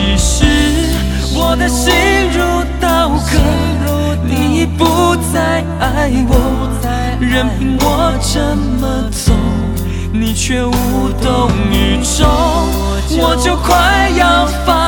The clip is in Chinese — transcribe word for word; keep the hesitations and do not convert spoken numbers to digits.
其实我的心如刀割，你已不再爱我，任凭我这么走，你却无动于衷，我就快要放